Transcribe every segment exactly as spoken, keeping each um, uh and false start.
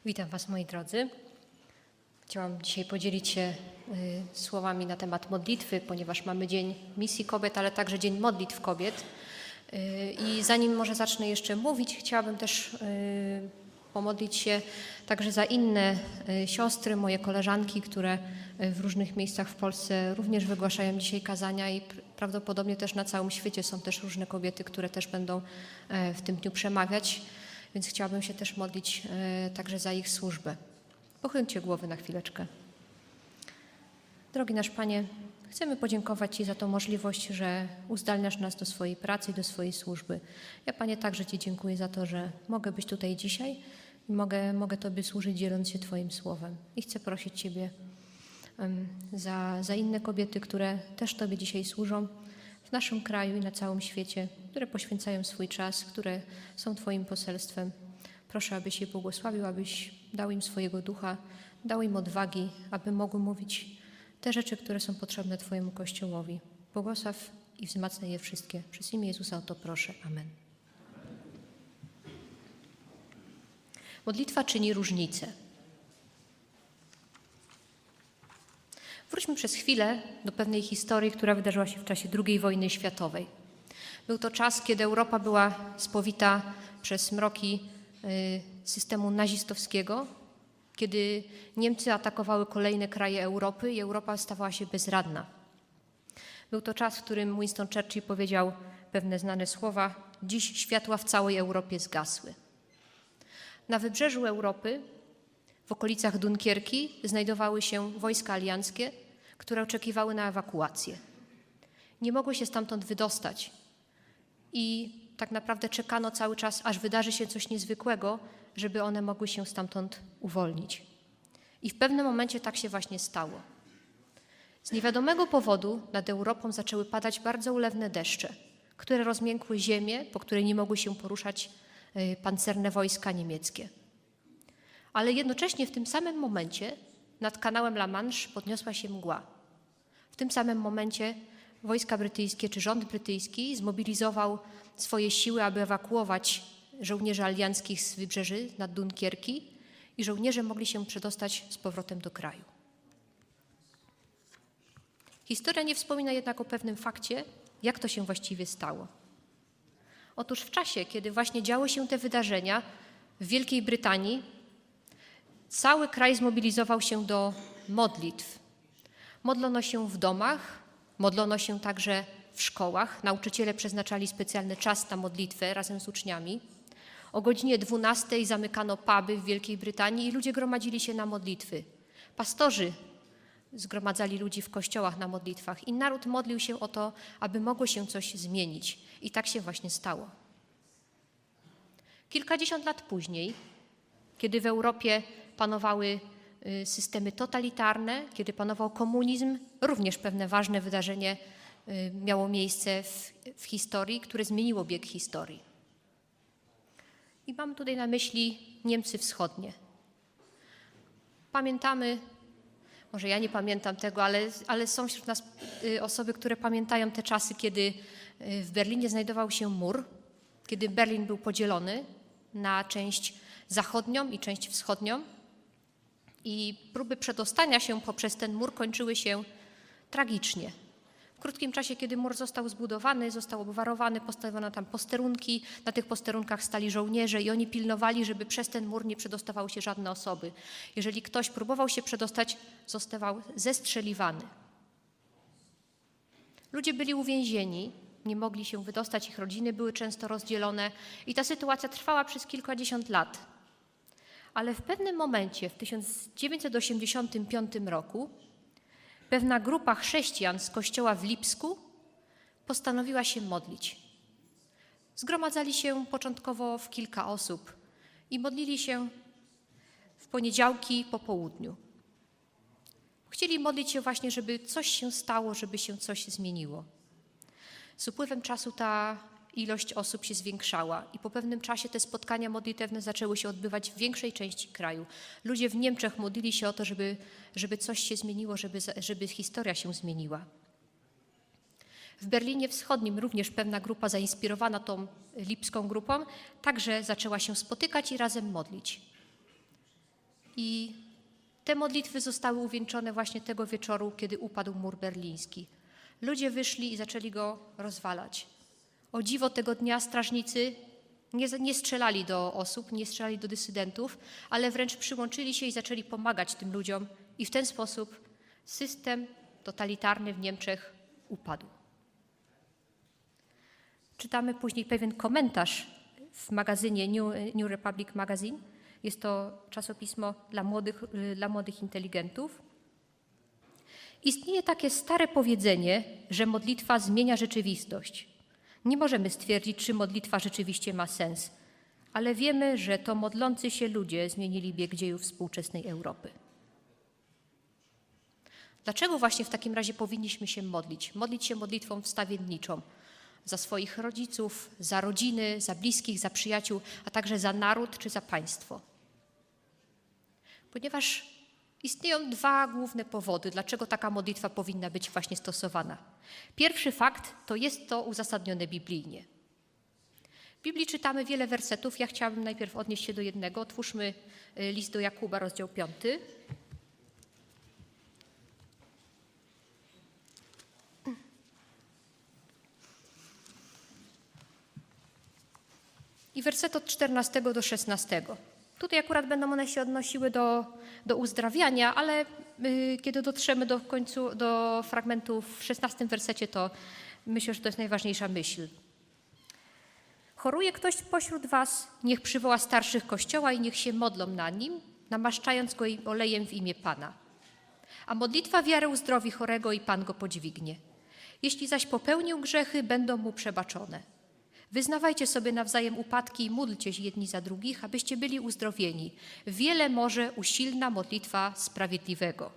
Witam Was, moi drodzy. Chciałam dzisiaj podzielić się y, słowami na temat modlitwy, ponieważ mamy Dzień Misji Kobiet, ale także Dzień Modlitw Kobiet. Y, I zanim może zacznę jeszcze mówić, chciałabym też y, pomodlić się także za inne y, siostry, moje koleżanki, które w różnych miejscach w Polsce również wygłaszają dzisiaj kazania i pr- prawdopodobnie też na całym świecie są też różne kobiety, które też będą y, w tym dniu przemawiać. Więc chciałabym się też modlić e, także za ich służbę. Pochylcie głowy na chwileczkę. Drogi nasz Panie, chcemy podziękować Ci za tą możliwość, że uzdalniasz nas do swojej pracy i do swojej służby. Ja, Panie, także Ci dziękuję za to, że mogę być tutaj dzisiaj i mogę, mogę Tobie służyć, dzieląc się Twoim słowem. I chcę prosić Ciebie um, za, za inne kobiety, które też Tobie dzisiaj służą, w naszym kraju i na całym świecie, które poświęcają swój czas, które są Twoim poselstwem. Proszę, abyś je błogosławił, abyś dał im swojego ducha, dał im odwagi, aby mogły mówić te rzeczy, które są potrzebne Twojemu Kościołowi. Błogosław i wzmacniaj je wszystkie. Przez imię Jezusa o to proszę. Amen. Modlitwa czyni różnicę. Wróćmy przez chwilę do pewnej historii, która wydarzyła się w czasie drugiej wojny światowej. Był to czas, kiedy Europa była spowita przez mroki systemu nazistowskiego, kiedy Niemcy atakowały kolejne kraje Europy i Europa stawała się bezradna. Był to czas, w którym Winston Churchill powiedział pewne znane słowa: dziś światła w całej Europie zgasły. Na wybrzeżu Europy, w okolicach Dunkierki, znajdowały się wojska alianckie, które oczekiwały na ewakuację. Nie mogły się stamtąd wydostać i tak naprawdę czekano cały czas, aż wydarzy się coś niezwykłego, żeby one mogły się stamtąd uwolnić. I w pewnym momencie tak się właśnie stało. Z niewiadomego powodu nad Europą zaczęły padać bardzo ulewne deszcze, które rozmiękły ziemię, po której nie mogły się poruszać pancerne wojska niemieckie. Ale jednocześnie w tym samym momencie nad kanałem La Manche podniosła się mgła. W tym samym momencie wojska brytyjskie czy rząd brytyjski zmobilizował swoje siły, aby ewakuować żołnierzy alianckich z wybrzeży nad Dunkierki i żołnierze mogli się przedostać z powrotem do kraju. Historia nie wspomina jednak o pewnym fakcie, jak to się właściwie stało. Otóż w czasie, kiedy właśnie działy się te wydarzenia w Wielkiej Brytanii, cały kraj zmobilizował się do modlitw. Modlono się w domach, modlono się także w szkołach. Nauczyciele przeznaczali specjalny czas na modlitwę razem z uczniami. O godzinie dwunastej zamykano puby w Wielkiej Brytanii i ludzie gromadzili się na modlitwy. Pastorzy zgromadzali ludzi w kościołach na modlitwach i naród modlił się o to, aby mogło się coś zmienić. I tak się właśnie stało. Kilkadziesiąt lat później, kiedy w Europie panowały systemy totalitarne, kiedy panował komunizm, również pewne ważne wydarzenie miało miejsce w, w historii, które zmieniło bieg historii. I mam tutaj na myśli Niemcy Wschodnie. Pamiętamy, może ja nie pamiętam tego, ale, ale są wśród nas osoby, które pamiętają te czasy, kiedy w Berlinie znajdował się mur, kiedy Berlin był podzielony na część zachodnią i część wschodnią. I próby przedostania się poprzez ten mur kończyły się tragicznie. W krótkim czasie, kiedy mur został zbudowany, został obwarowany, postawiono tam posterunki. Na tych posterunkach stali żołnierze i oni pilnowali, żeby przez ten mur nie przedostawały się żadne osoby. Jeżeli ktoś próbował się przedostać, zostawał zestrzeliwany. Ludzie byli uwięzieni, nie mogli się wydostać, ich rodziny były często rozdzielone i ta sytuacja trwała przez kilkadziesiąt lat. Ale w pewnym momencie, w tysiąc dziewięćset osiemdziesiątym piątym roku, pewna grupa chrześcijan z kościoła w Lipsku postanowiła się modlić. Zgromadzali się początkowo w kilka osób i modlili się w poniedziałki po południu. Chcieli modlić się właśnie, żeby coś się stało, żeby się coś zmieniło. Z upływem czasu ta ilość osób się zwiększała i po pewnym czasie te spotkania modlitewne zaczęły się odbywać w większej części kraju. Ludzie w Niemczech modlili się o to, żeby, żeby coś się zmieniło, żeby, żeby historia się zmieniła. W Berlinie Wschodnim również pewna grupa zainspirowana tą lipską grupą także zaczęła się spotykać i razem modlić. I te modlitwy zostały uwieńczone właśnie tego wieczoru, kiedy upadł mur berliński. Ludzie wyszli i zaczęli go rozwalać. O dziwo tego dnia strażnicy nie, nie strzelali do osób, nie strzelali do dysydentów, ale wręcz przyłączyli się i zaczęli pomagać tym ludziom i w ten sposób system totalitarny w Niemczech upadł. Czytamy później pewien komentarz w magazynie New, New Republic Magazine. Jest to czasopismo dla młodych, dla młodych inteligentów. Istnieje takie stare powiedzenie, że modlitwa zmienia rzeczywistość. Nie możemy stwierdzić, czy modlitwa rzeczywiście ma sens, ale wiemy, że to modlący się ludzie zmienili bieg dziejów współczesnej Europy. Dlaczego właśnie w takim razie powinniśmy się modlić? Modlić się modlitwą wstawienniczą za swoich rodziców, za rodziny, za bliskich, za przyjaciół, a także za naród czy za państwo. Ponieważ istnieją dwa główne powody, dlaczego taka modlitwa powinna być właśnie stosowana. Pierwszy fakt to jest to uzasadnione biblijnie. W Biblii czytamy wiele wersetów. Ja chciałabym najpierw odnieść się do jednego. Otwórzmy list do Jakuba, rozdział piąty. I werset od czternastego do szesnastego. Tutaj akurat będą one się odnosiły do, do uzdrawiania, ale y, kiedy dotrzemy do końcu, do fragmentu w szesnastym wersecie, to myślę, że to jest najważniejsza myśl. Choruje ktoś pośród was, niech przywoła starszych Kościoła i niech się modlą na nim, namaszczając go olejem w imię Pana. A modlitwa wiary uzdrowi chorego i Pan go podźwignie. Jeśli zaś popełnił grzechy, będą mu przebaczone. Wyznawajcie sobie nawzajem upadki i módlcie się jedni za drugich, abyście byli uzdrowieni. Wiele może usilna modlitwa sprawiedliwego.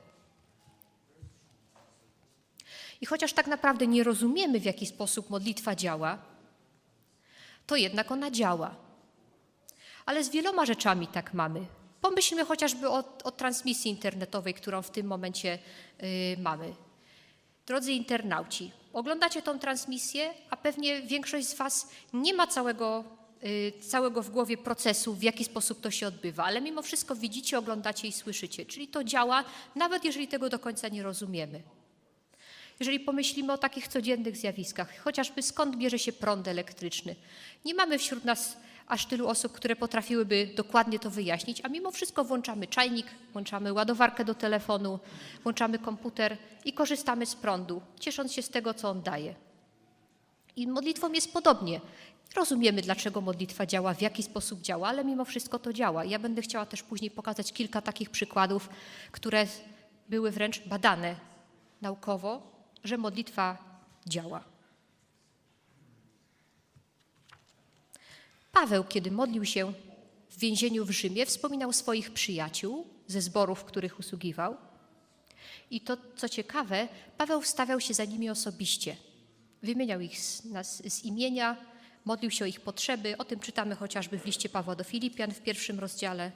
I chociaż tak naprawdę nie rozumiemy, w jaki sposób modlitwa działa, to jednak ona działa. Ale z wieloma rzeczami tak mamy. Pomyślmy chociażby o, o transmisji internetowej, którą w tym momencie yy, mamy. Drodzy internauci, oglądacie tą transmisję, a pewnie większość z was nie ma całego, y, całego w głowie procesu, w jaki sposób to się odbywa, ale mimo wszystko widzicie, oglądacie i słyszycie, czyli to działa, nawet jeżeli tego do końca nie rozumiemy. Jeżeli pomyślimy o takich codziennych zjawiskach, chociażby skąd bierze się prąd elektryczny, nie mamy wśród nas aż tylu osób, które potrafiłyby dokładnie to wyjaśnić, a mimo wszystko włączamy czajnik, włączamy ładowarkę do telefonu, włączamy komputer i korzystamy z prądu, ciesząc się z tego, co on daje. I modlitwą jest podobnie. Rozumiemy, dlaczego modlitwa działa, w jaki sposób działa, ale mimo wszystko to działa. Ja będę chciała też później pokazać kilka takich przykładów, które były wręcz badane naukowo, że modlitwa działa. Paweł, kiedy modlił się w więzieniu w Rzymie, wspominał swoich przyjaciół ze zborów, w których usługiwał. I to, co ciekawe, Paweł wstawiał się za nimi osobiście. Wymieniał ich z, z imienia, modlił się o ich potrzeby. O tym czytamy chociażby w liście Pawła do Filipian w pierwszym rozdziale.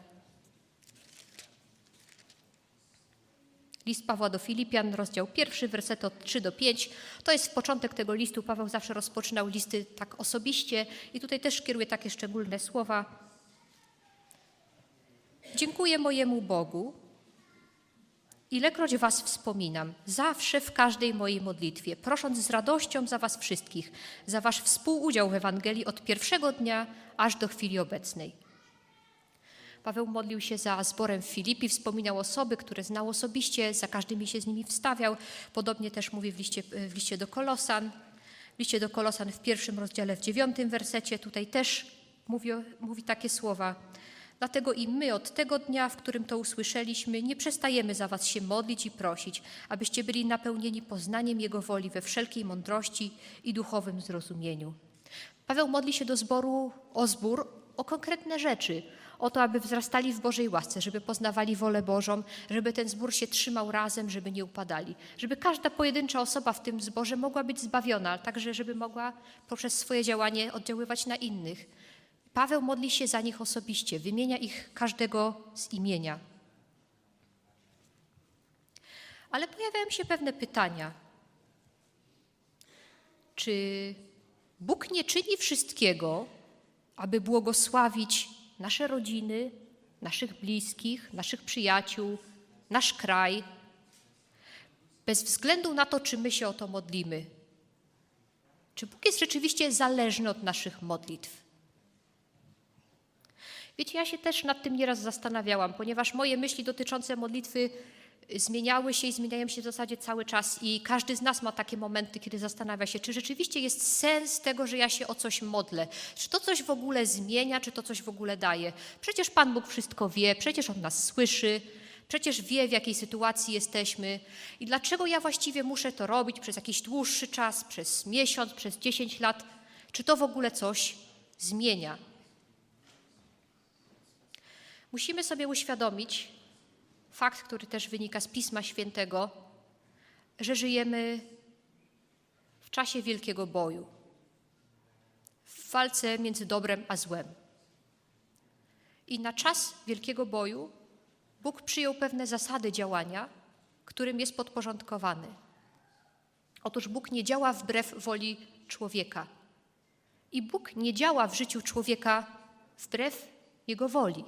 List Pawła do Filipian, rozdział pierwszy, wersety od trzy do pięć. To jest początek tego listu. Paweł zawsze rozpoczynał listy tak osobiście i tutaj też kieruje takie szczególne słowa. Dziękuję mojemu Bogu, ilekroć was wspominam, zawsze w każdej mojej modlitwie, prosząc z radością za was wszystkich, za wasz współudział w Ewangelii od pierwszego dnia aż do chwili obecnej. Paweł modlił się za zborem w Filipi, wspominał osoby, które znał osobiście, za każdymi się z nimi wstawiał. Podobnie też mówi w liście, w liście do Kolosan. W liście do Kolosan w pierwszym rozdziale, w dziewiątym wersecie, tutaj też mówi, mówi takie słowa. Dlatego i my od tego dnia, w którym to usłyszeliśmy, nie przestajemy za was się modlić i prosić, abyście byli napełnieni poznaniem Jego woli we wszelkiej mądrości i duchowym zrozumieniu. Paweł modli się do zboru o zbór, o konkretne rzeczy, o to, aby wzrastali w Bożej łasce, żeby poznawali wolę Bożą, żeby ten zbór się trzymał razem, żeby nie upadali, żeby każda pojedyncza osoba w tym zborze mogła być zbawiona, ale także żeby mogła poprzez swoje działanie oddziaływać na innych. Paweł modli się za nich osobiście, wymienia ich każdego z imienia. Ale pojawiają się pewne pytania. Czy Bóg nie czyni wszystkiego, aby błogosławić nasze rodziny, naszych bliskich, naszych przyjaciół, nasz kraj, bez względu na to, czy my się o to modlimy. Czy Bóg jest rzeczywiście zależny od naszych modlitw? Wiecie, ja się też nad tym nieraz zastanawiałam, ponieważ moje myśli dotyczące modlitwy zmieniały się i zmieniają się w zasadzie cały czas i każdy z nas ma takie momenty, kiedy zastanawia się, czy rzeczywiście jest sens tego, że ja się o coś modlę. Czy to coś w ogóle zmienia, czy to coś w ogóle daje. Przecież Pan Bóg wszystko wie, przecież On nas słyszy, przecież wie, w jakiej sytuacji jesteśmy i dlaczego ja właściwie muszę to robić przez jakiś dłuższy czas, przez miesiąc, przez dziesięć lat. Czy to w ogóle coś zmienia? Musimy sobie uświadomić fakt, który też wynika z Pisma Świętego, że żyjemy w czasie wielkiego boju, w walce między dobrem a złem. I na czas wielkiego boju Bóg przyjął pewne zasady działania, którym jest podporządkowany. Otóż Bóg nie działa wbrew woli człowieka. I Bóg nie działa w życiu człowieka wbrew jego woli.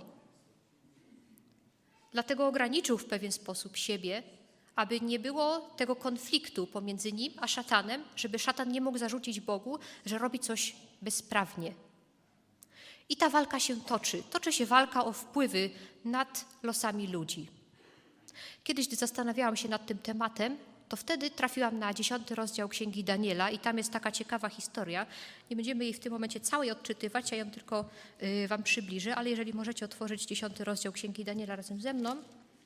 Dlatego ograniczył w pewien sposób siebie, aby nie było tego konfliktu pomiędzy nim a szatanem, żeby szatan nie mógł zarzucić Bogu, że robi coś bezprawnie. I ta walka się toczy. Toczy się walka o wpływy nad losami ludzi. Kiedyś, gdy zastanawiałam się nad tym tematem, to wtedy trafiłam na dziesiąty rozdział Księgi Daniela i tam jest taka ciekawa historia. Nie będziemy jej w tym momencie całej odczytywać, ja ją tylko y, wam przybliżę, ale jeżeli możecie otworzyć dziesiąty rozdział Księgi Daniela razem ze mną.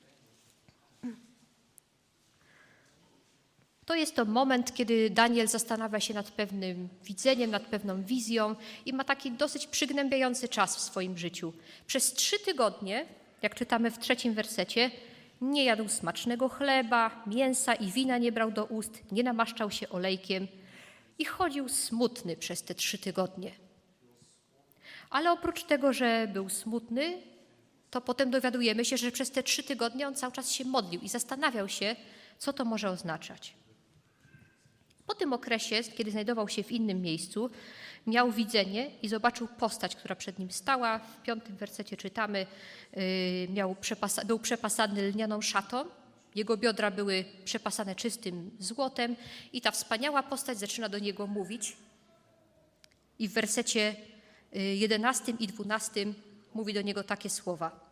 To jest to moment, kiedy Daniel zastanawia się nad pewnym widzeniem, nad pewną wizją i ma taki dosyć przygnębiający czas w swoim życiu. Przez trzy tygodnie, jak czytamy w trzecim wersecie, nie jadł smacznego chleba, mięsa i wina nie brał do ust, nie namaszczał się olejkiem i chodził smutny przez te trzy tygodnie. Ale oprócz tego, że był smutny, to potem dowiadujemy się, że przez te trzy tygodnie on cały czas się modlił i zastanawiał się, co to może oznaczać. Po tym okresie, kiedy znajdował się w innym miejscu, miał widzenie i zobaczył postać, która przed nim stała. W piątym wersecie czytamy, yy, miał przepasa- był przepasany lnianą szatą, jego biodra były przepasane czystym złotem i ta wspaniała postać zaczyna do niego mówić. I w wersecie jedenastym i dwunastym mówi do niego takie słowa.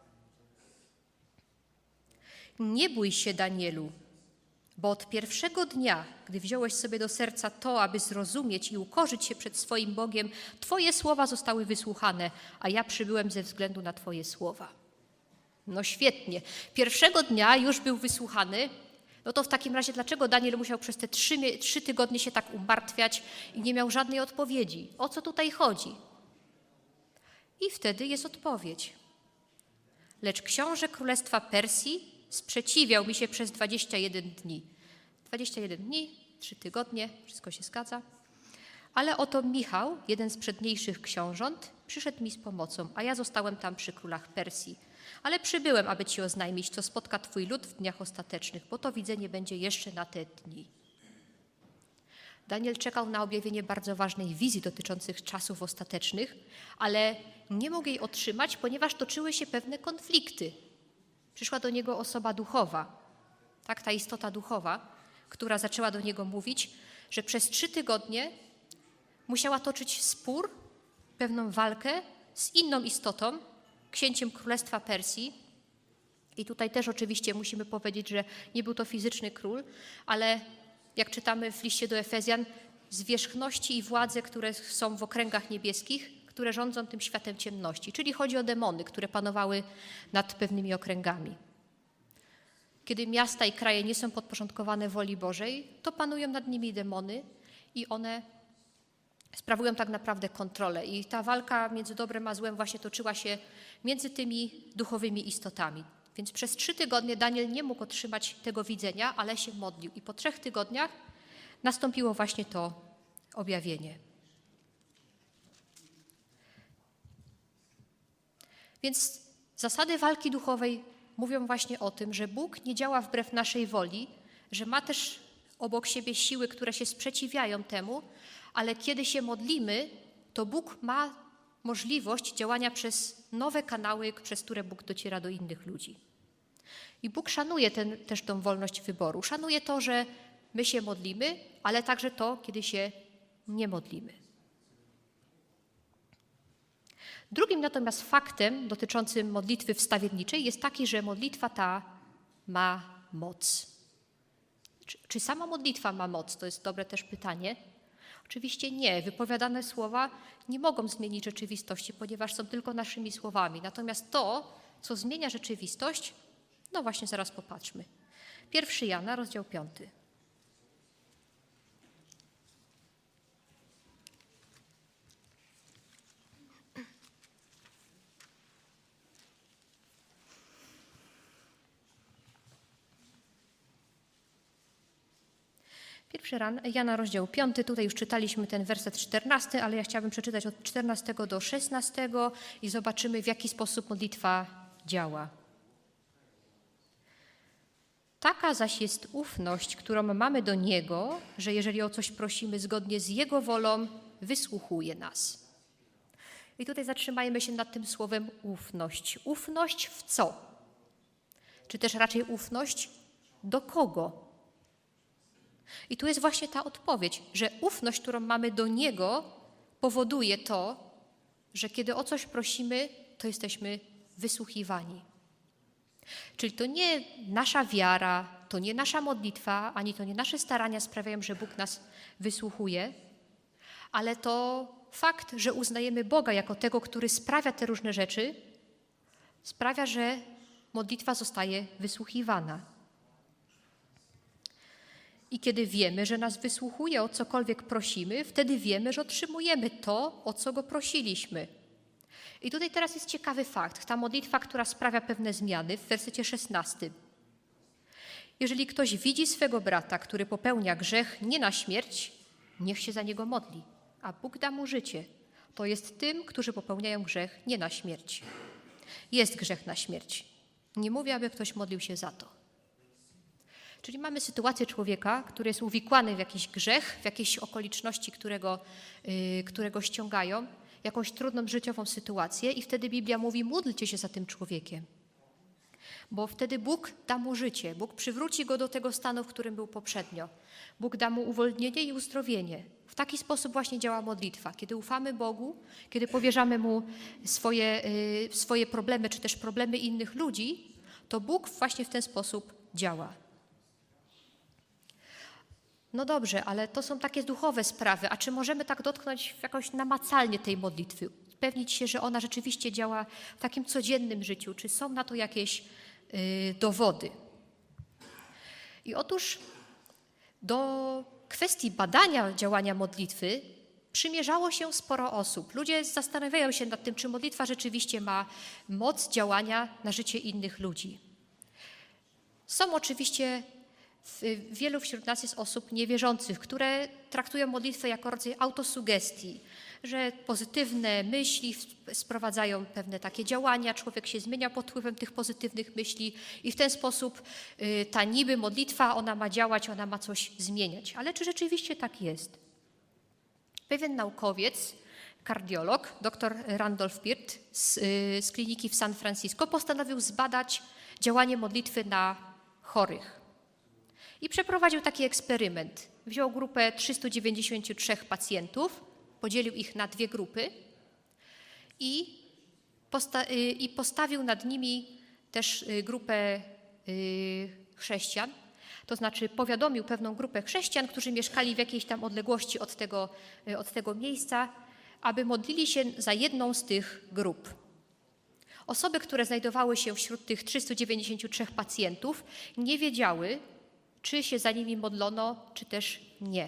Nie bój się, Danielu, bo od pierwszego dnia, gdy wziąłeś sobie do serca to, aby zrozumieć i ukorzyć się przed swoim Bogiem, Twoje słowa zostały wysłuchane, a ja przybyłem ze względu na Twoje słowa. No świetnie. Pierwszego dnia już był wysłuchany. No to w takim razie dlaczego Daniel musiał przez te trzy, trzy tygodnie się tak umartwiać i nie miał żadnej odpowiedzi? O co tutaj chodzi? I wtedy jest odpowiedź. Lecz książę Królestwa Persji sprzeciwiał mi się przez dwadzieścia jeden dni. dwadzieścia jeden dni, trzy tygodnie, wszystko się zgadza. Ale oto Michał, jeden z przedniejszych książąt, przyszedł mi z pomocą, a ja zostałem tam przy królach Persji. Ale przybyłem, aby ci oznajmić, co spotka twój lud w dniach ostatecznych, bo to widzenie będzie jeszcze na te dni. Daniel czekał na objawienie bardzo ważnej wizji dotyczących czasów ostatecznych, ale nie mógł jej otrzymać, ponieważ toczyły się pewne konflikty. Przyszła do niego osoba duchowa, tak, ta istota duchowa, która zaczęła do niego mówić, że przez trzy tygodnie musiała toczyć spór, pewną walkę z inną istotą, księciem Królestwa Persji. I tutaj też oczywiście musimy powiedzieć, że nie był to fizyczny król, ale jak czytamy w liście do Efezjan, zwierzchności i władze, które są w okręgach niebieskich, które rządzą tym światem ciemności. Czyli chodzi o demony, które panowały nad pewnymi okręgami. Kiedy miasta i kraje nie są podporządkowane woli Bożej, to panują nad nimi demony i one sprawują tak naprawdę kontrolę. I ta walka między dobrem a złem właśnie toczyła się między tymi duchowymi istotami. Więc przez trzy tygodnie Daniel nie mógł otrzymać tego widzenia, ale się modlił. I po trzech tygodniach nastąpiło właśnie to objawienie. Więc zasady walki duchowej mówią właśnie o tym, że Bóg nie działa wbrew naszej woli, że ma też obok siebie siły, które się sprzeciwiają temu, ale kiedy się modlimy, to Bóg ma możliwość działania przez nowe kanały, przez które Bóg dociera do innych ludzi. I Bóg szanuje ten, też tą wolność wyboru. Szanuje to, że my się modlimy, ale także to, kiedy się nie modlimy. Drugim natomiast faktem dotyczącym modlitwy wstawienniczej jest taki, że modlitwa ta ma moc. Czy, czy sama modlitwa ma moc? To jest dobre też pytanie. Oczywiście nie. Wypowiadane słowa nie mogą zmienić rzeczywistości, ponieważ są tylko naszymi słowami. Natomiast to, co zmienia rzeczywistość, no właśnie zaraz popatrzmy. Pierwszy Jana, rozdział piąty. Pierwszy Jana, rozdział piąty, tutaj już czytaliśmy ten werset czternasty, ale ja chciałabym przeczytać od czternastego do szesnastego i zobaczymy, w jaki sposób modlitwa działa. Taka zaś jest ufność, którą mamy do Niego, że jeżeli o coś prosimy zgodnie z Jego wolą, wysłuchuje nas. I tutaj zatrzymajmy się nad tym słowem ufność. Ufność w co? Czy też raczej ufność do kogo? I tu jest właśnie ta odpowiedź, że ufność, którą mamy do Niego, powoduje to, że kiedy o coś prosimy, to jesteśmy wysłuchiwani. Czyli to nie nasza wiara, to nie nasza modlitwa, ani to nie nasze starania sprawiają, że Bóg nas wysłuchuje, ale to fakt, że uznajemy Boga jako tego, który sprawia te różne rzeczy, sprawia, że modlitwa zostaje wysłuchiwana. I kiedy wiemy, że nas wysłuchuje, o cokolwiek prosimy, wtedy wiemy, że otrzymujemy to, o co Go prosiliśmy. I tutaj teraz jest ciekawy fakt. Ta modlitwa, która sprawia pewne zmiany w wersecie szesnastym. Jeżeli ktoś widzi swego brata, który popełnia grzech nie na śmierć, niech się za niego modli, a Bóg da mu życie. To jest tym, którzy popełniają grzech nie na śmierć. Jest grzech na śmierć. Nie mówię, aby ktoś modlił się za to. Czyli mamy sytuację człowieka, który jest uwikłany w jakiś grzech, w jakieś okoliczności, którego, yy, którego ściągają, jakąś trudną życiową sytuację i wtedy Biblia mówi, módlcie się za tym człowiekiem. Bo wtedy Bóg da mu życie, Bóg przywróci go do tego stanu, w którym był poprzednio. Bóg da mu uwolnienie i uzdrowienie. W taki sposób właśnie działa modlitwa. Kiedy ufamy Bogu, kiedy powierzamy Mu swoje, yy, swoje problemy, czy też problemy innych ludzi, to Bóg właśnie w ten sposób działa. No dobrze, ale to są takie duchowe sprawy, a czy możemy tak dotknąć jakoś namacalnie tej modlitwy? Upewnić się, że ona rzeczywiście działa w takim codziennym życiu? Czy są na to jakieś y, dowody? I otóż do kwestii badania działania modlitwy przymierzało się sporo osób. Ludzie zastanawiają się nad tym, czy modlitwa rzeczywiście ma moc działania na życie innych ludzi. Są oczywiście Wielu wśród nas jest osób niewierzących, które traktują modlitwę jako rodzaj autosugestii, że pozytywne myśli sprowadzają pewne takie działania, człowiek się zmienia pod wpływem tych pozytywnych myśli i w ten sposób ta niby modlitwa, ona ma działać, ona ma coś zmieniać. Ale czy rzeczywiście tak jest? Pewien naukowiec, kardiolog, dr Randolph Peart z, z kliniki w San Francisco postanowił zbadać działanie modlitwy na chorych. I przeprowadził taki eksperyment. Wziął grupę trzystu dziewięćdziesięciu trzech pacjentów, podzielił ich na dwie grupy i, posta- i postawił nad nimi też grupę chrześcijan. To znaczy powiadomił pewną grupę chrześcijan, którzy mieszkali w jakiejś tam odległości od tego, od tego miejsca, aby modlili się za jedną z tych grup. Osoby, które znajdowały się wśród tych trzystu dziewięćdziesięciu trzech pacjentów, nie wiedziały, czy się za nimi modlono, czy też nie.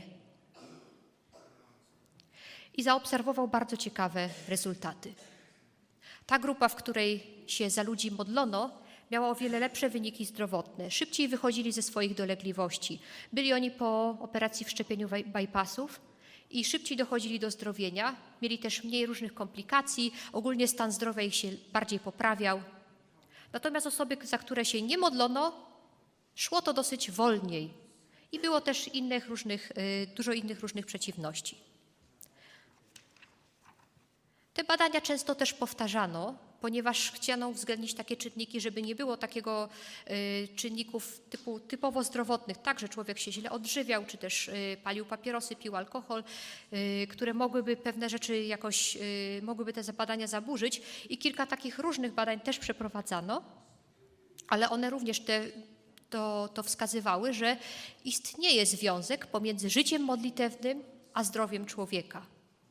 I zaobserwował bardzo ciekawe rezultaty. Ta grupa, w której się za ludzi modlono, miała o wiele lepsze wyniki zdrowotne. Szybciej wychodzili ze swoich dolegliwości. Byli oni po operacji wszczepieniu bypassów i szybciej dochodzili do zdrowienia. Mieli też mniej różnych komplikacji. Ogólnie stan zdrowia ich się bardziej poprawiał. Natomiast osoby, za które się nie modlono, szło to dosyć wolniej i było też innych różnych, dużo innych różnych przeciwności. Te badania często też powtarzano, ponieważ chciano uwzględnić takie czynniki, żeby nie było takiego y, czynników typu, typowo zdrowotnych, tak, że człowiek się źle odżywiał, czy też y, palił papierosy, pił alkohol, y, które mogłyby pewne rzeczy jakoś, y, mogłyby te badania zaburzyć. I kilka takich różnych badań też przeprowadzano, ale one również te, to, to wskazywały, że istnieje związek pomiędzy życiem modlitewnym a zdrowiem człowieka.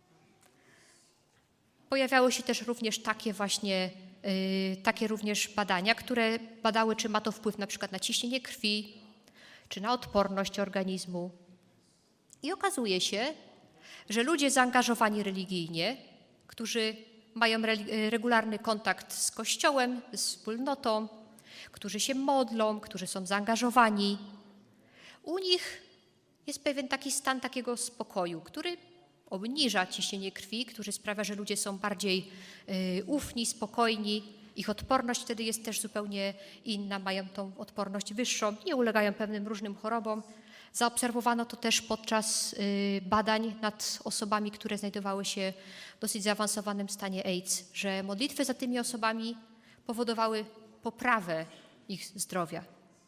Pojawiały się też również takie właśnie y, takie również badania, które badały, czy ma to wpływ na przykład na ciśnienie krwi, czy na odporność organizmu. I okazuje się, że ludzie zaangażowani religijnie, którzy mają re- regularny kontakt z Kościołem, z wspólnotą, którzy się modlą, którzy są zaangażowani, u nich jest pewien taki stan takiego spokoju, który obniża ciśnienie krwi, który sprawia, że ludzie są bardziej y, ufni, spokojni. Ich odporność wtedy jest też zupełnie inna, mają tą odporność wyższą, nie ulegają pewnym różnym chorobom. Zaobserwowano to też podczas y, badań nad osobami, które znajdowały się w dosyć zaawansowanym stanie AIDS, że modlitwy za tymi osobami powodowały poprawę ich zdrowia.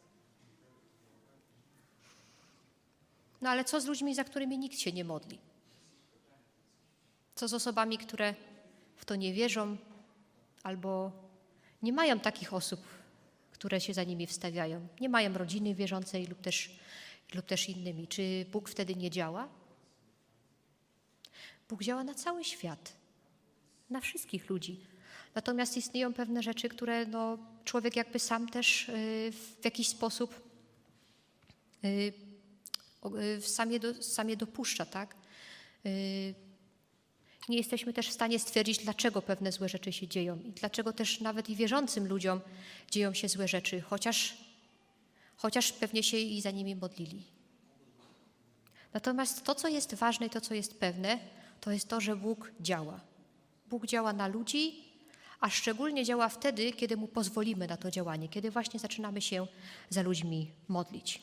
No ale co z ludźmi, za którymi nikt się nie modli? Co z osobami, które w to nie wierzą albo nie mają takich osób, które się za nimi wstawiają? Nie mają rodziny wierzącej lub też, lub też innymi. Czy Bóg wtedy nie działa? Bóg działa na cały świat, na wszystkich ludzi. Natomiast istnieją pewne rzeczy, które no, człowiek jakby sam też y, w jakiś sposób y, y, sam, je do, sam je dopuszcza, tak? Y, Nie jesteśmy też w stanie stwierdzić, dlaczego pewne złe rzeczy się dzieją i dlaczego też nawet i wierzącym ludziom dzieją się złe rzeczy, chociaż, chociaż pewnie się i za nimi modlili. Natomiast to, co jest ważne i to, co jest pewne, to jest to, że Bóg działa. Bóg działa na ludzi, a szczególnie działa wtedy, kiedy Mu pozwolimy na to działanie, kiedy właśnie zaczynamy się za ludźmi modlić.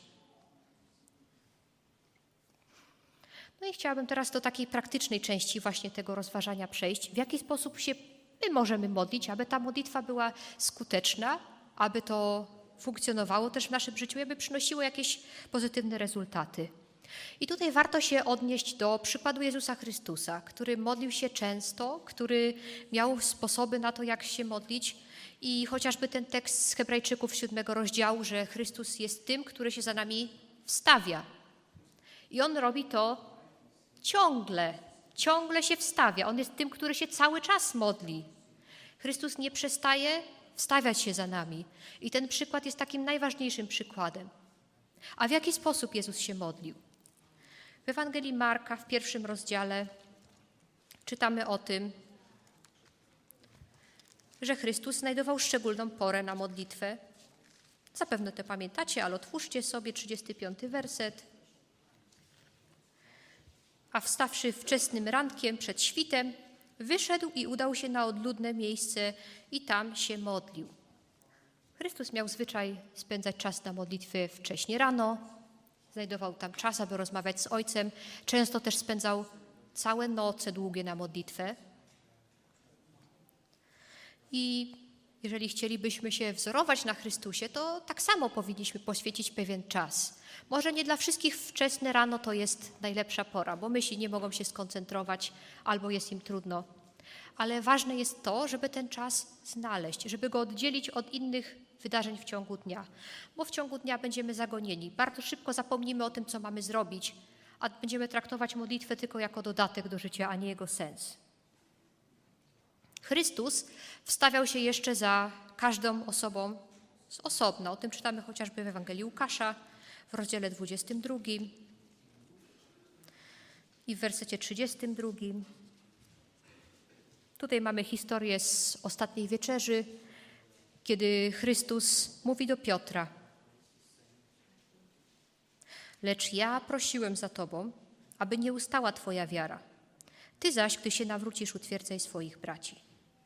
No i chciałabym teraz do takiej praktycznej części właśnie tego rozważania przejść. W jaki sposób się my możemy modlić, aby ta modlitwa była skuteczna, aby to funkcjonowało też w naszym życiu, aby przynosiło jakieś pozytywne rezultaty. I tutaj warto się odnieść do przykładu Jezusa Chrystusa, który modlił się często, który miał sposoby na to, jak się modlić. I chociażby ten tekst z Hebrajczyków siódmego rozdziału, że Chrystus jest tym, który się za nami wstawia. I On robi to ciągle, ciągle się wstawia. On jest tym, który się cały czas modli. Chrystus nie przestaje wstawiać się za nami. I ten przykład jest takim najważniejszym przykładem. A w jaki sposób Jezus się modlił? W Ewangelii Marka w pierwszym rozdziale czytamy o tym, że Chrystus znajdował szczególną porę na modlitwę. Zapewne to pamiętacie, ale otwórzcie sobie trzydziesty piąty werset. A wstawszy wczesnym rankiem przed świtem, wyszedł i udał się na odludne miejsce i tam się modlił. Chrystus miał zwyczaj spędzać czas na modlitwie wcześnie rano, znajdował tam czas, aby rozmawiać z Ojcem. Często też spędzał całe noce długie na modlitwę. I jeżeli chcielibyśmy się wzorować na Chrystusie, to tak samo powinniśmy poświęcić pewien czas. Może nie dla wszystkich wczesne rano to jest najlepsza pora, bo myśli nie mogą się skoncentrować albo jest im trudno. Ale ważne jest to, żeby ten czas znaleźć, żeby go oddzielić od innych wydarzeń w ciągu dnia. Bo w ciągu dnia będziemy zagonieni. Bardzo szybko zapomnimy o tym, co mamy zrobić, a będziemy traktować modlitwę tylko jako dodatek do życia, a nie jego sens. Chrystus wstawiał się jeszcze za każdą osobą z osobna. O tym czytamy chociażby w Ewangelii Łukasza w rozdziale dwudziestym drugim i w wersecie trzydziestym drugim. Tutaj mamy historię z ostatniej wieczerzy, kiedy Chrystus mówi do Piotra: lecz ja prosiłem za tobą, aby nie ustała twoja wiara. Ty zaś, gdy się nawrócisz, utwierdzaj swoich braci.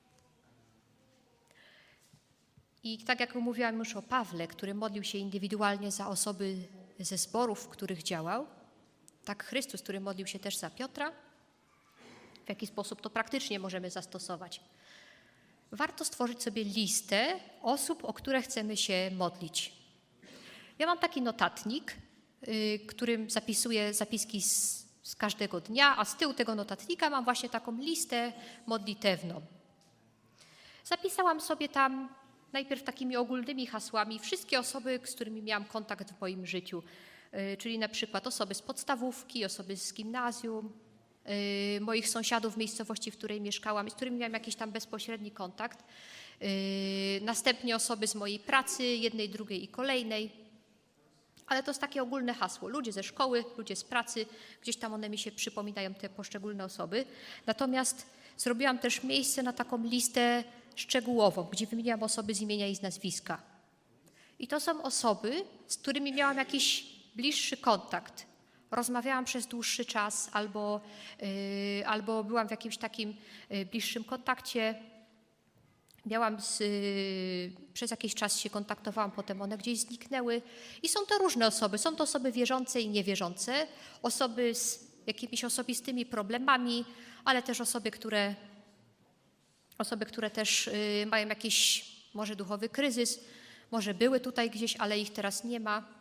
I tak jak mówiłam już o Pawle, który modlił się indywidualnie za osoby ze zborów, w których działał, tak Chrystus, który modlił się też za Piotra, w jaki sposób to praktycznie możemy zastosować. Warto stworzyć sobie listę osób, o które chcemy się modlić. Ja mam taki notatnik, yy, którym zapisuję zapiski z, z każdego dnia, a z tyłu tego notatnika mam właśnie taką listę modlitewną. Zapisałam sobie tam najpierw takimi ogólnymi hasłami wszystkie osoby, z którymi miałam kontakt w moim życiu, yy, czyli na przykład osoby z podstawówki, osoby z gimnazjum, yy, moich sąsiadów w miejscowości, w której mieszkałam i z którymi miałam jakiś tam bezpośredni kontakt. Yy, następnie osoby z mojej pracy, jednej, drugiej i kolejnej. Ale to jest takie ogólne hasło. Ludzie ze szkoły, ludzie z pracy, gdzieś tam one mi się przypominają, te poszczególne osoby. Natomiast zrobiłam też miejsce na taką listę szczegółową, gdzie wymieniłam osoby z imienia i z nazwiska. I to są osoby, z którymi miałam jakiś bliższy kontakt. Rozmawiałam przez dłuższy czas albo, yy, albo byłam w jakimś takim yy, bliższym kontakcie. Miałam z, yy, przez jakiś czas się kontaktowałam, potem one gdzieś zniknęły. I są to różne osoby. Są to osoby wierzące i niewierzące, osoby z jakimiś osobistymi problemami, ale też osoby, które, osoby, które też yy, mają jakiś może duchowy kryzys, może były tutaj gdzieś, ale ich teraz nie ma.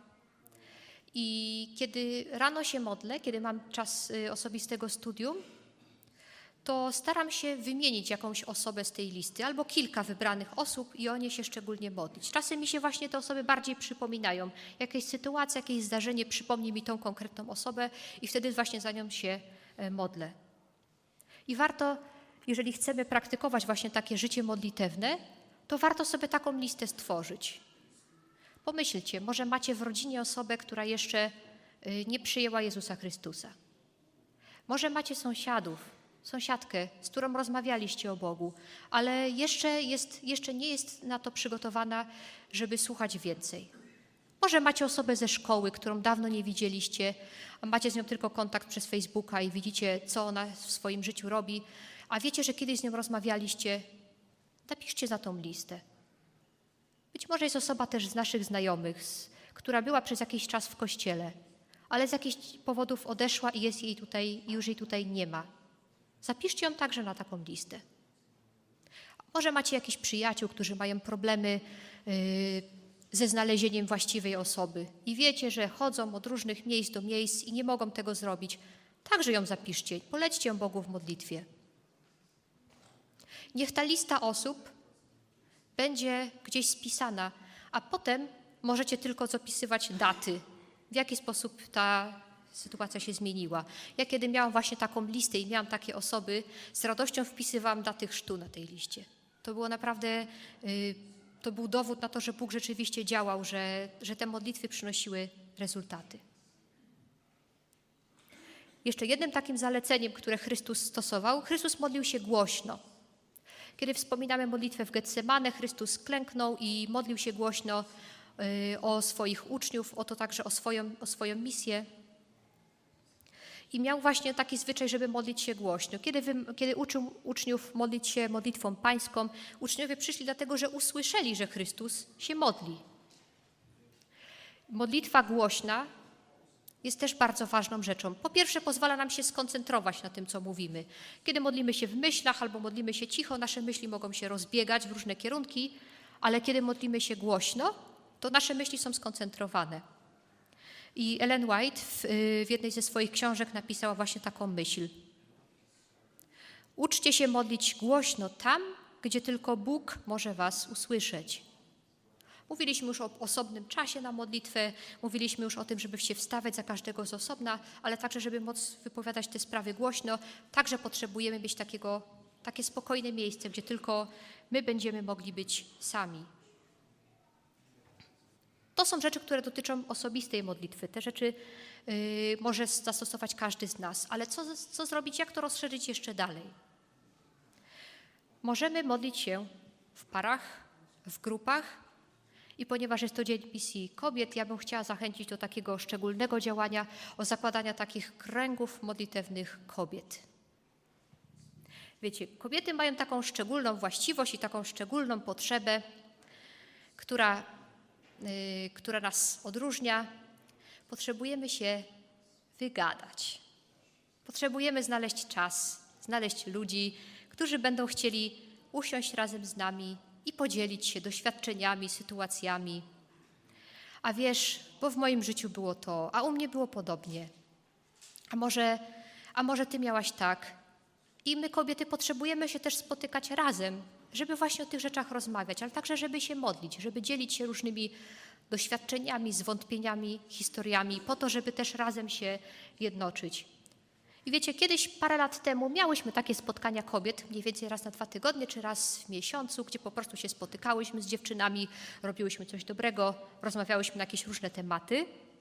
I kiedy rano się modlę, kiedy mam czas yy, osobistego studium, to staram się wymienić jakąś osobę z tej listy albo kilka wybranych osób i o nie się szczególnie modlić. Czasem mi się właśnie te osoby bardziej przypominają. Jakaś sytuacja, jakieś zdarzenie przypomni mi tą konkretną osobę i wtedy właśnie za nią się modlę. I warto, jeżeli chcemy praktykować właśnie takie życie modlitewne, to warto sobie taką listę stworzyć. Pomyślcie, może macie w rodzinie osobę, która jeszcze nie przyjęła Jezusa Chrystusa. Może macie sąsiadów, sąsiadkę, z którą rozmawialiście o Bogu, ale jeszcze, jest, jeszcze nie jest na to przygotowana, żeby słuchać więcej. Może macie osobę ze szkoły, którą dawno nie widzieliście, a macie z nią tylko kontakt przez Facebooka i widzicie, co ona w swoim życiu robi, a wiecie, że kiedyś z nią rozmawialiście. Napiszcie za tą listę. Być może jest osoba też z naszych znajomych, z, która była przez jakiś czas w kościele, ale z jakichś powodów odeszła i jest jej tutaj, już jej tutaj nie ma. Zapiszcie ją także na taką listę. Może macie jakichś przyjaciół, którzy mają problemy yy, ze znalezieniem właściwej osoby i wiecie, że chodzą od różnych miejsc do miejsc i nie mogą tego zrobić. Także ją zapiszcie, polećcie ją Bogu w modlitwie. Niech ta lista osób będzie gdzieś spisana, a potem możecie tylko zapisywać daty, w jaki sposób ta sytuacja się zmieniła. Ja kiedy miałam właśnie taką listę i miałam takie osoby, z radością wpisywałam daty chrztu na tej liście. To było naprawdę, yy, to był dowód na to, że Bóg rzeczywiście działał, że, że te modlitwy przynosiły rezultaty. Jeszcze jednym takim zaleceniem, które Chrystus stosował, Chrystus modlił się głośno. Kiedy wspominamy modlitwę w Getsemane, Chrystus klęknął i modlił się głośno yy, o swoich uczniów, o to także o swoją, o swoją misję. I miał właśnie taki zwyczaj, żeby modlić się głośno. Kiedy, wy, kiedy uczył uczniów modlić się modlitwą pańską, uczniowie przyszli dlatego, że usłyszeli, że Chrystus się modli. Modlitwa głośna jest też bardzo ważną rzeczą. Po pierwsze, pozwala nam się skoncentrować na tym, co mówimy. Kiedy modlimy się w myślach albo modlimy się cicho, nasze myśli mogą się rozbiegać w różne kierunki, ale kiedy modlimy się głośno, to nasze myśli są skoncentrowane. I Ellen White w, w jednej ze swoich książek napisała właśnie taką myśl. Uczcie się modlić głośno tam, gdzie tylko Bóg może was usłyszeć. Mówiliśmy już o osobnym czasie na modlitwę, mówiliśmy już o tym, żeby się wstawiać za każdego z osobna, ale także, żeby móc wypowiadać te sprawy głośno, także potrzebujemy mieć takiego, takie spokojne miejsce, gdzie tylko my będziemy mogli być sami. To są rzeczy, które dotyczą osobistej modlitwy. Te rzeczy yy, może zastosować każdy z nas. Ale co, co zrobić, jak to rozszerzyć jeszcze dalej? Możemy modlić się w parach, w grupach i ponieważ jest to Dzień Misji Kobiet, ja bym chciała zachęcić do takiego szczególnego działania, o zakładania takich kręgów modlitewnych kobiet. Wiecie, kobiety mają taką szczególną właściwość i taką szczególną potrzebę, która Yy, która nas odróżnia, potrzebujemy się wygadać. Potrzebujemy znaleźć czas, znaleźć ludzi, którzy będą chcieli usiąść razem z nami i podzielić się doświadczeniami, sytuacjami. A wiesz, bo w moim życiu było to, a u mnie było podobnie. A może, a może ty miałaś tak. I my, kobiety, potrzebujemy się też spotykać razem, żeby właśnie o tych rzeczach rozmawiać, ale także, żeby się modlić, żeby dzielić się różnymi doświadczeniami, zwątpieniami, historiami, po to, żeby też razem się jednoczyć. I wiecie, kiedyś, parę lat temu, miałyśmy takie spotkania kobiet, mniej więcej raz na dwa tygodnie, czy raz w miesiącu, gdzie po prostu się spotykałyśmy z dziewczynami, robiłyśmy coś dobrego, rozmawiałyśmy na jakieś różne tematy.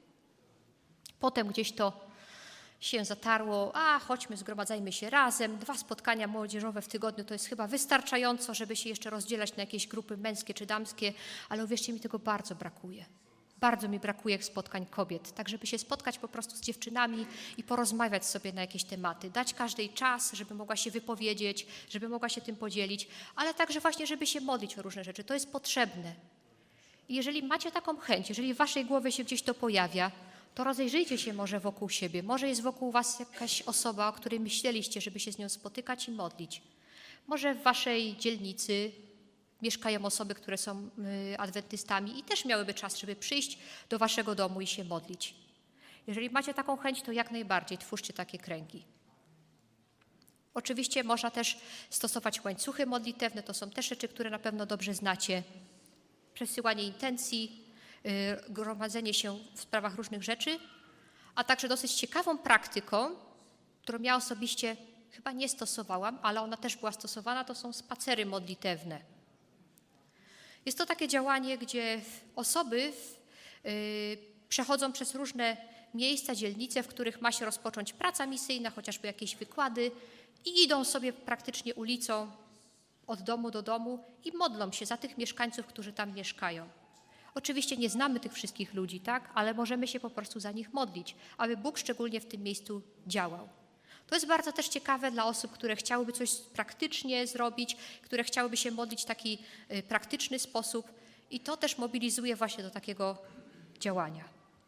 Potem gdzieś to się zatarło, a chodźmy, zgromadzajmy się razem. Dwa spotkania młodzieżowe w tygodniu to jest chyba wystarczająco, żeby się jeszcze rozdzielać na jakieś grupy męskie czy damskie, ale uwierzcie mi, tego bardzo brakuje. Bardzo mi brakuje spotkań kobiet, tak żeby się spotkać po prostu z dziewczynami i porozmawiać sobie na jakieś tematy, dać każdej czas, żeby mogła się wypowiedzieć, żeby mogła się tym podzielić, ale także właśnie, żeby się modlić o różne rzeczy. To jest potrzebne. I jeżeli macie taką chęć, jeżeli w waszej głowie się gdzieś to pojawia, to rozejrzyjcie się może wokół siebie. Może jest wokół was jakaś osoba, o której myśleliście, żeby się z nią spotykać i modlić. Może w waszej dzielnicy mieszkają osoby, które są y, adwentystami i też miałyby czas, żeby przyjść do waszego domu i się modlić. Jeżeli macie taką chęć, to jak najbardziej twórzcie takie kręgi. Oczywiście można też stosować łańcuchy modlitewne, to są też rzeczy, które na pewno dobrze znacie. Przesyłanie intencji, y, gromadzenie się w sprawach różnych rzeczy, a także dosyć ciekawą praktyką, którą ja osobiście chyba nie stosowałam, ale ona też była stosowana, to są spacery modlitewne. Jest to takie działanie, gdzie osoby yy, przechodzą przez różne miejsca, dzielnice, w których ma się rozpocząć praca misyjna, chociażby jakieś wykłady i idą sobie praktycznie ulicą od domu do domu i modlą się za tych mieszkańców, którzy tam mieszkają. Oczywiście nie znamy tych wszystkich ludzi, tak? Ale możemy się po prostu za nich modlić, aby Bóg szczególnie w tym miejscu działał. To jest bardzo też ciekawe dla osób, które chciałyby coś praktycznie zrobić, które chciałyby się modlić w taki y, praktyczny sposób i to też mobilizuje właśnie do takiego działania.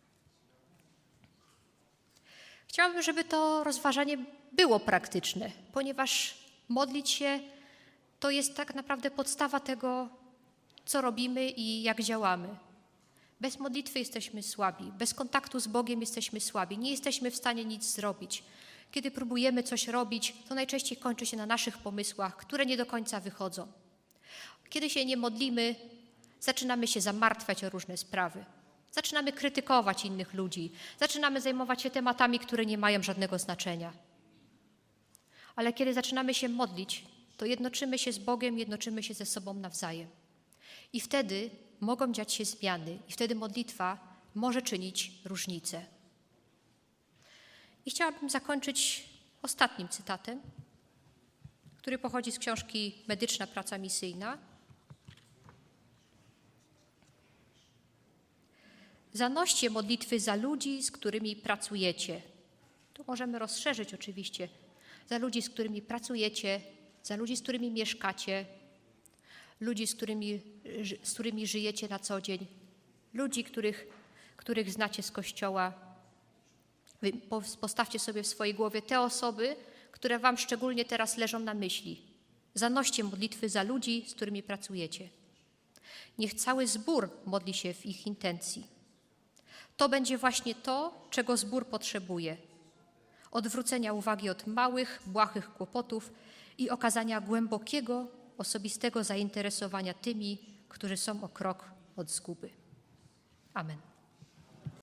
Chciałabym, żeby to rozważanie było praktyczne, ponieważ modlić się to jest tak naprawdę podstawa tego, co robimy i jak działamy. Bez modlitwy jesteśmy słabi, bez kontaktu z Bogiem jesteśmy słabi, nie jesteśmy w stanie nic zrobić. Kiedy próbujemy coś robić, to najczęściej kończy się na naszych pomysłach, które nie do końca wychodzą. Kiedy się nie modlimy, zaczynamy się zamartwiać o różne sprawy. Zaczynamy krytykować innych ludzi, zaczynamy zajmować się tematami, które nie mają żadnego znaczenia. Ale kiedy zaczynamy się modlić, to jednoczymy się z Bogiem, jednoczymy się ze sobą nawzajem. I wtedy mogą dziać się zmiany i wtedy modlitwa może czynić różnicę. I chciałabym zakończyć ostatnim cytatem, który pochodzi z książki Medyczna praca misyjna. Zanoście modlitwy za ludzi, z którymi pracujecie. Tu możemy rozszerzyć oczywiście. Za ludzi, z którymi pracujecie, za ludzi, z którymi mieszkacie, ludzi, z którymi, z którymi żyjecie na co dzień, ludzi, których, których znacie z Kościoła. Wy postawcie sobie w swojej głowie te osoby, które wam szczególnie teraz leżą na myśli. Zanoście modlitwy za ludzi, z którymi pracujecie. Niech cały zbór modli się w ich intencji. To będzie właśnie to, czego zbór potrzebuje. Odwrócenia uwagi od małych, błahych kłopotów i okazania głębokiego, osobistego zainteresowania tymi, którzy są o krok od zguby. Amen.